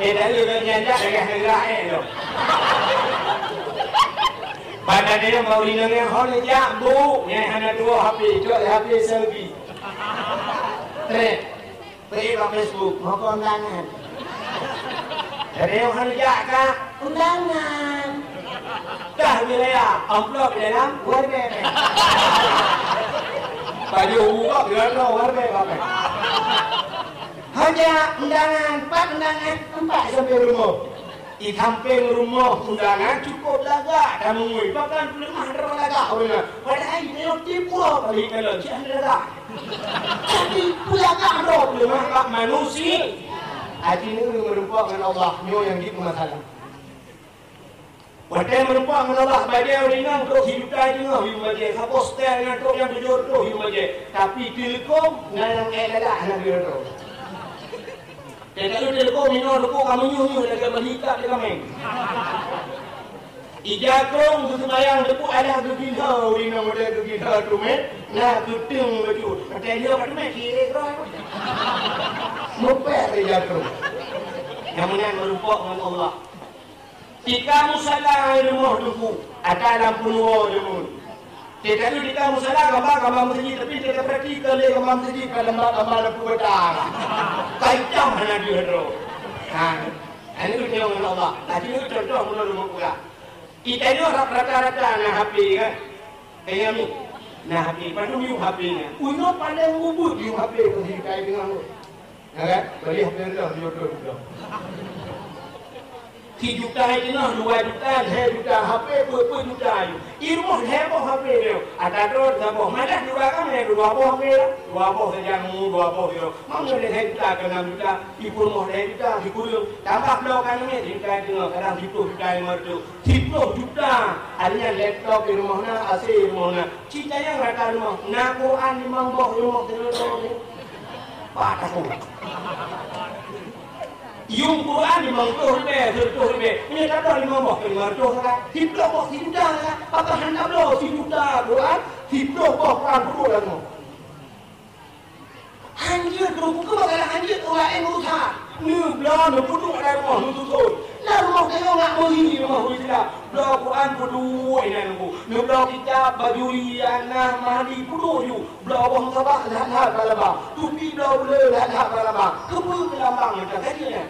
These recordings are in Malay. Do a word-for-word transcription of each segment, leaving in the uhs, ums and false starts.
Eh tak ada nak nyanjak dengan gerak eh tu. Pada dia mau lina dengan hal ni jambu, yang hana dua H P, cuak H P selfie. Trend. Pergi ke Facebook, mau ke undangan. Jadi yang hana jak kah? Undangan. Dah bila ya, amplop di dalam, buat bebe. Baju buka, biar lo buat bebe. Hanya undangan, empat undangan, empat sampai rumah. Di samping rumah undangan cukup lagak kamu bahkan lemah darah lagak orang padahal ini tipu balik kalau jangan lagak tapi lagak roh lemah kak manusia hati ini merupakan Allah nyo yang di masalah padahal merupakan Allah bagi orang yang untuk hidup tadi hidup bagi hapus dengan untuk yang berjodoh hidup bagi tapi tilkom nang elak nak berjodoh. Dan kalau dia lekuk, minum lekuk, kamu nyuh-nyuh dia akan berhikap dia kami. Ijakong tu semayang lekuk ada kegila, urina muda kegila tu meh. Nah, kuting baju. Kata dia kat tu meh, kiri kerana. Mupet ijakong. Yang mana merupakan dengan Allah. Jika musalah rumah tuku, ada lampu nuwa jemun. Dia kalau kita musalah gambar-gambar masjid tapi dia tak praktikal dia gambar masjid kalau gambar-gambar lampu betang. Kacau mana dia tu. Ha. Ini tu tengok dengan Allah. Tadi tu contoh mula rumah pula. Kita ni rata-rata nak H P kan. Kayak ni. Nah H P. Lepas tu you H P-nya. Uno paling ubud you H P tu si kaya dengan tu. Ya kan? Beli H P dah jodoh juga. tiga juta ini nah, dua juta, tiga juta, H P berapa juta itu. Irmoh heboh H P dia. Ada terus heboh. Mana dua kan ya dua boh H P lah. Dua boh saja mu, dua boh itu. Mana dia tiga juta ke enam juta, ibu moh tiga juta, ibu dia. Tambah belok kan ni, tiga juta, kadang sepuluh juta yang merdu. sepuluh juta. Adanya laptop di rumah na, A C di rumah na. Cita yang rata rumah. Nak Quran limang boh rumah terus ni. Patah tu. Yung Quran limang puluh ribu, sepuluh ribu. Ini tak ada lima boh, lima ratus kan? Sepuluh boh, sepuluh juta kan? Apakah hendak boh, sepuluh juta Quran? Sepuluh boh Quran perlu lah semua. Hanjir tu, bukan bagaimana hanjir orang yang berusaha. Ni belah, ni puduk ada rumah, ni tutup. Lah rumah tengok nak beri rumah beri tidak. Belah Quran puduk ini aku. Ni belah kitab, baju anak, mandi puduk you. Belah bawah sabak, lihat-lihat kalabang. Tupi belah belah, lihat-lihat kalabang. Kebun kelambang macam tadi ya.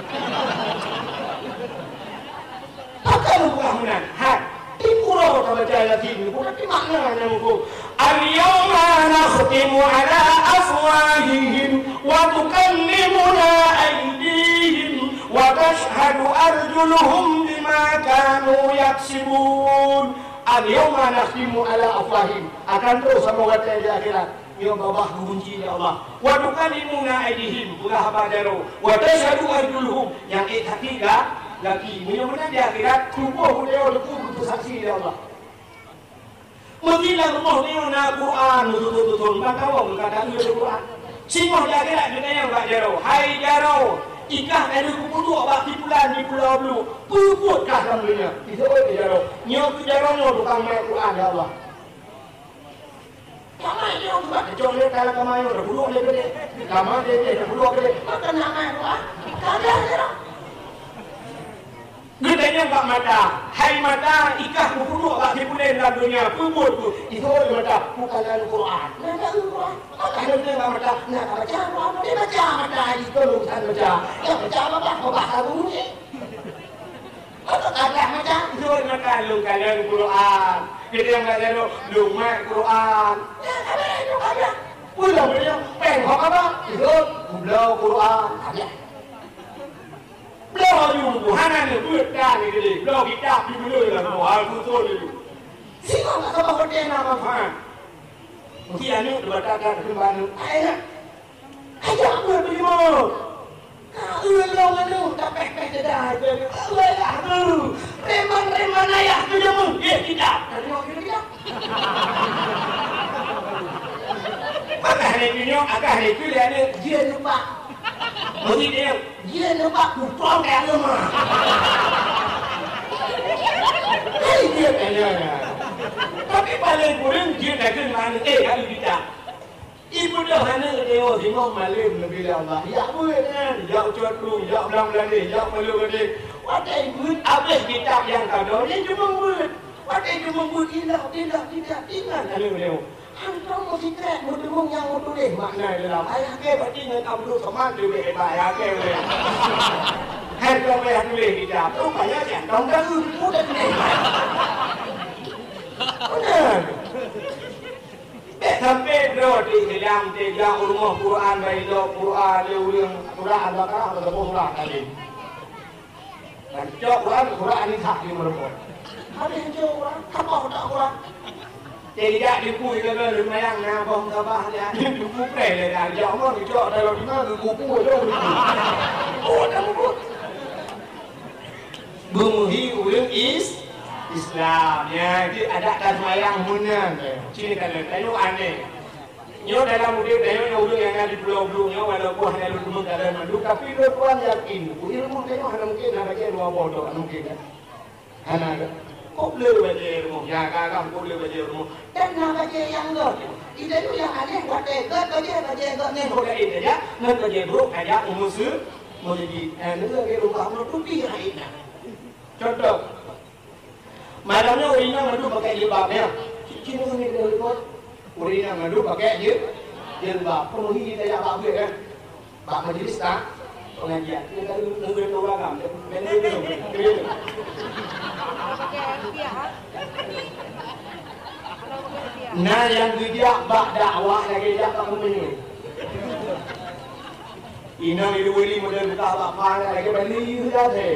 Pakai lu bukan hunan. Hai. Tipulah kalau baca ayat ini. Bukan di makna yang aku. Al-yawma nakhtimu ala afwahihim wa tukallimuna aydihim wa tashhadu arjuluhum bima kanu yaksibun. Al-yawma nakhtimu ala afwahihim. Akan terus sama kata di akhirat. Ya babah kunci ya Allah. Wa tukallimuna aydihim. Bulah bajaru. Wa tashhadu arjuluhum. Yang ketiga lagi mudah-mudahan di akhirat tubuh beliau lepuh bersaksi ya Allah. Mungkinlah rumah ni nak Quran betul-betul maka awak berkata dia Quran. Singah di akhirat dia yang tak jaro. Hai jaro. Ikah ada kupu tu abak di bulan di pulau belu. Puput kah sambilnya. Itu oi jaro. Nyo tu jaro nyo tukang main Quran ya Allah. Kamai dia buat jom dia kalau kamai dia buluk dia gede. Kamai dia dia buluk gede. Maka nak main Quran. Kada jaro. Gedenya tak mata, hai mata ikah berpuluh tak dipulen dalam dunia, puput tu, itu mata, bukan Al-Quran. Mata Al-Quran, apa yang dia mata? Nak baca apa? Dia baca mata itu lurusan baca. Yang baca apa? Apa lagu ni? Apa kata mata? Itu mata lu kalau Al-Quran. Kita yang kata lu lu mak Quran. Ya, apa itu ada? Pulau pulau, pen apa? Itu pulau Quran. Ada. Belah you, buhanan ni, duit dah ni gede. Belah kita di bulu lah, hal betul ni. Siapa nak sama hotel nama faham? Mungkin anu berkata kembali. Ayah, ayah apa beli mau? Ulah long anu, tak pek-pek dah. Ulah anu, reman-reman ayah tu jamu. Eh tidak, tadi mau kita tidak. Maka hari ini agak hari itu dia ni dia lupa. Mesti dia, dia nampak kupang kayak lu mah. Hei dia kayaknya. Tapi paling kurang dia dah kenal eh hari kita. Ibu dah mana tengok tengok malam lebih Allah. Ya buat kan, ya ucap lu, ya belang belani, ya malu belani. Watai buat habis kitab yang kado, dia cuma buat. Watai cuma buat tidak, tidak, tidak, tidak. Kalau leo, hantar mesti trek, mesti mung yang mesti deh makna dalam. Ayah ke berarti dengan Abdul Somad lebih hebat ayah ke boleh. Hantar ayah boleh kitab. Tu banyak yang dong dah udah dah ni. Benar. Sampai berada di dalam tiga rumah Quran, baik Quran, lewat Quran, Al-Baqarah atau Quran tadi. Dan jauh Quran, Quran ini tak dimerlukan. Ada yang jauh Quran, apa tak Quran? Tidak dipui dengan lumayan nabung tabah dia, dipui le dah. Jauh mana jauh dalam di mana dipui jauh. Oh, dah dipui. Bumuhi ulang is Islam ya, dia ada tasmayang munang. Sini kalau tayo aneh. Nyo dalam mudik tayo nyo ulang yang ada di pulau-pulau nyo walaupun hanya lu cuma kada mandu tapi lu tuan yakin. Ilmu tayo hanya mungkin ada ke dua bodoh mungkin kan. Hana kok boleh baca ilmu. Ya kakak kok boleh baca ilmu. Dan nak baca yang lo. Itu tu yang aneh buat dekat baca baca dekat ni boleh ini ya. Nak baca buruk aja umus mau jadi eh nak ke rumah mau tupi raina. Contoh malamnya urina madu pakai jilbabnya. Cina ni dia ikut. Urina madu pakai jilbab. Penuhi kita yang bab kan. Bab majlis tak? Pengajian. Kita kalau nunggu tu agam. Benar benar. Nah yang dia bab dakwah lagi dia tak menyu. Ina itu wali model buka bab mana lagi beli dah deh.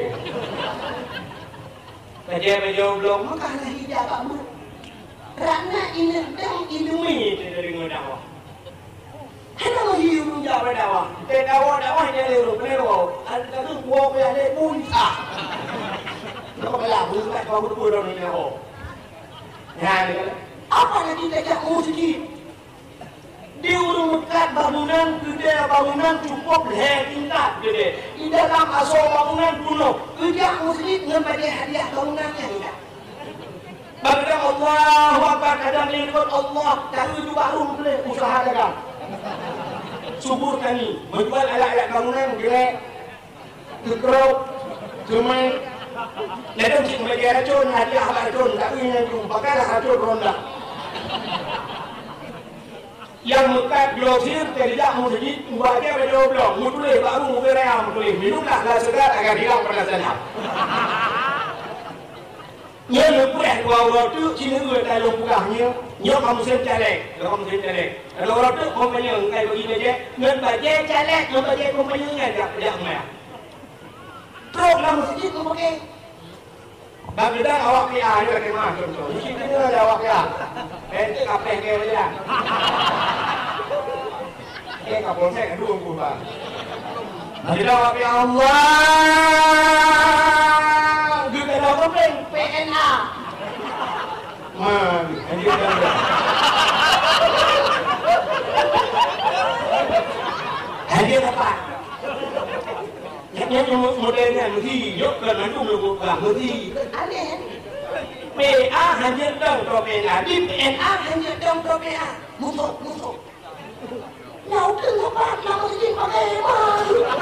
Baca-baca belum, makalah hijab kamu. Kerana ini dah ilmu dari dakwah. Kenapa hidup jawab dakwah? Dakwah dakwah yang leru, leru. Ada tu buat yang leru ah. Kau belah, bukan kau betul orang ni oh. Ya, apa yang kita cakap musik? Di urung mekat bangunan gede, bangunan cukup leher tingkat gede. Di dalam asal bangunan kuno, kerja muslim membaca hadiah bangunannya tidak. Bagaimana Allah Akbar kadang ikut Allah, kalau juga baru boleh usaha dagang. Subur kami menjual alat-alat bangunan gede, kekerok, cemai. Nanti mesti membaca racun, hadiah racun, tak ingin tu, pakailah racun ronda. Yang mekat glosir tidak musjid buatnya pada blok mutulih baru mukeraya mutulih minumlah dah segar agar hilang perasaan. Nya lepas dua orang tu sini dua kalau bukanya nya kamu sen calek kamu sen calek kalau orang tu kompanya engkai bagi dia ngan baje calek ngan baje kompanya ngan dia dia mai terus lah musjid tu pakai bagi dah awak pia ni ke mah contoh musjid ni ada awak pia ente kape ke dia ke kapol saya dulu gua bagi dah awak pia Allah juga dah orang P N A man anjir dah anjir apa yang modelnya mesti yuk ke nanti lu buka mesti aneh P A hanya dong pro P N A di P N A hanya dong pro P A musuh musuh mau kenapa nama mesti pakai mah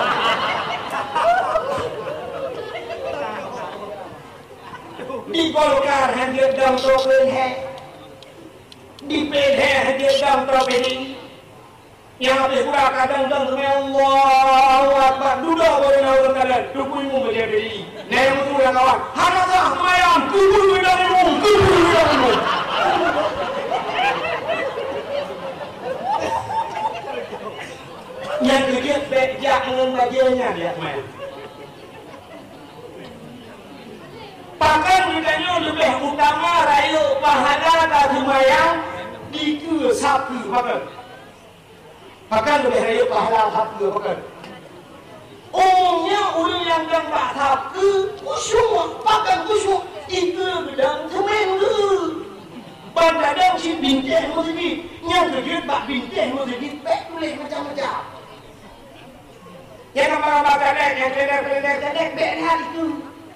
di Golkar hanya dong pro P N A di P N A hanya dong pro P N A yang habis pula kadang-kadang sama Allahu Akbar duduk boleh nak kalian dukuimu menjadi beri nah yang betul yang kawan hanasah semayang kubur bidangmu kubur bidangmu yang kedua bejak dengan bajanya dia semayang bahkan ditanya lebih utama rayu pahala dan semayang di ke sapi bahkan bahkan lebih raya pahala hati bahkan umumnya orang yang yang tak hati kusyuk bahkan kusyuk itu bidang seminggu bandadang si bintang musik yang kejut bak bintang musik pek boleh macam-macam yang nama-nama kadek yang kadek-kadek kadek pek hal itu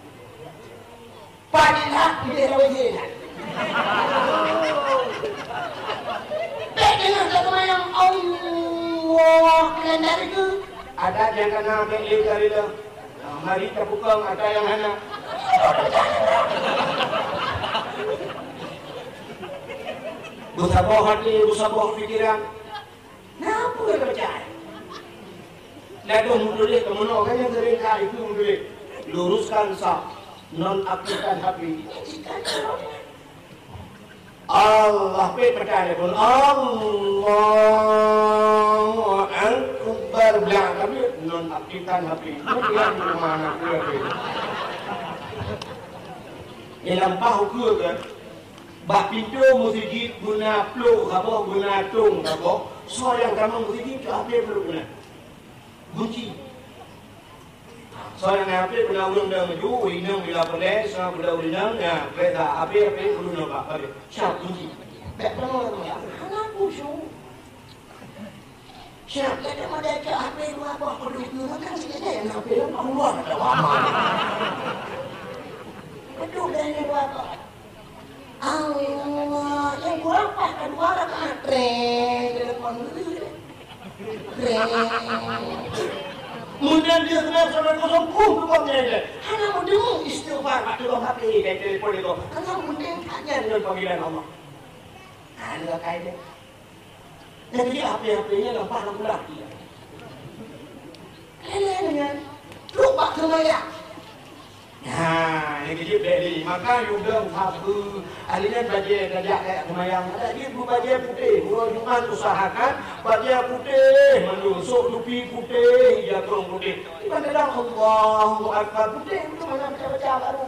padilah pilih rawajilah pek dengan satu yang Allah benar ke? Ada yang kena ambil liu kali lah. Mari kita buka ada yang mana. Bersabar hati, bersabar fikiran. Kenapa dia percaya? Lalu mundulik ke mana kan yang sering kali itu mundulik. Luruskan sah, nonaktifkan H P. Allah pe percaya pun Allah Akbar bilang tapi nonaktifkan H P. Kemudian ke mana ke H P? Yang lampau ke kan? Bak pintu masjid guna plug apa guna tung apa? So yang kamu masjid tu apa perlu guna? Kunci. So yang apa guna ulang dah maju, inang bila boleh, so bila ulang ya, beda apa apa perlu nampak apa? Siap kunci. Tak perlu nampak. Anak busuk. Siap kita ada ke apa dua apa perlu guna kan saja yang apa yang Allah ada lama. Betul dah ni dua apa? Allah, yang kurang pas kedua rakaat reng telepon dulu. Reng. Kemudian dia kena sampai kosong pun rumahnya dia. Hanya mendemu istighfar pada H P dan telepon itu. Karena mungkin hanya dengan panggilan Allah. Ada kaidah. Jadi H P-H-P-nya nampak nak pulang dia. Kena dengan lupa semaya. Nah, yang kecil beli. Maka juga sabu. Ahlinya baju gajah kayak kemayang. Ada dia baju putih. Guru Jumat usahakan baju putih, menusuk lupi putih, jagung putih. Iban dalam Allahu Akbar putih itu mana baca-baca baru.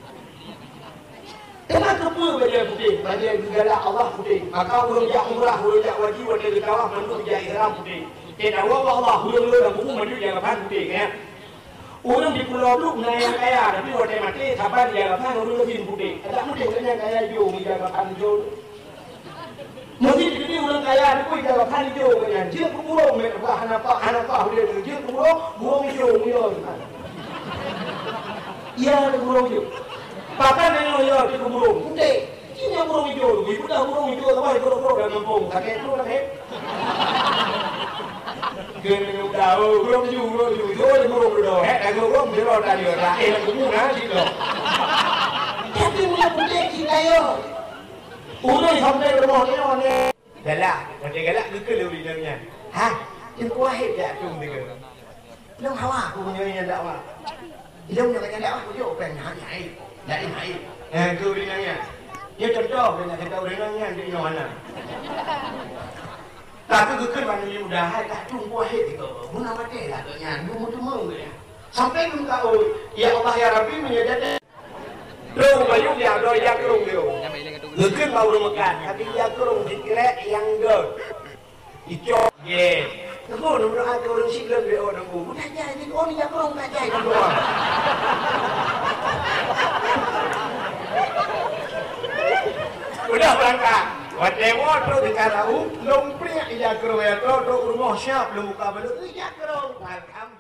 Kenapa pun baju putih? Baju segala Allah putih. Maka urang jak umrah, urang jak wajib, wajib ditawaf mandu jak ihram putih. Kita Allah Allah, urang urang buku mandu jak kapan putih kan? Orang di pulau lu yang kaya, tapi orang mati, sabar dia apa? Orang lebih putih. Ada mungkin orang yang kaya jauh, dia kapan jauh. Mungkin jadi orang kaya, tapi dia kapan jauh kan? Dia kumurong, mereka anak pak, anak pak dia dia kumurong, kumurong jauh, jauh. Iya, kumurong jauh. Pakai dengan jauh, dia kumurong. Putih. Ini yang kumurong jauh, ibu dah kumurong jauh, tapi kumurong dan mempung. Sakit tu kan? Kena udah, belum juga, belum juga, belum belum dah. Heh, aku belum belum dah dia dah. Eh, aku pun nak sih dah. Tapi punya putih kita yo. Udah sampai rumah ni orang ni. Galak, macam galak ke ke lebih namanya. Hah? Yang kuahit tak cung dia. Long hawa aku punya yang tak awak. Long yang macam tak awak punya orang yang hai, dari hai. Eh, tu dia namanya. Dia contoh dengan kita orang namanya di mana. Tapi kekal mana ni mudah hai tak tunggu hai itu. Guna mati lah tu nyan, dulu tu mau dia. Sampai dulu kau, ya Allah ya Rabbi menyediakan. Dulu bayung dia, dulu yang kerung dia. Kekal mau rumakan, tapi yang kerung dikira yang gol. Icok ye. Aku nak ada orang siklam dia orang aku. Bukan jadi orang yang kerung tak jadi semua. Udah berangkat. Whatever tu dikatakan, lom pria ia kerja tu, tu rumah siap, lom buka belu, ia kerja.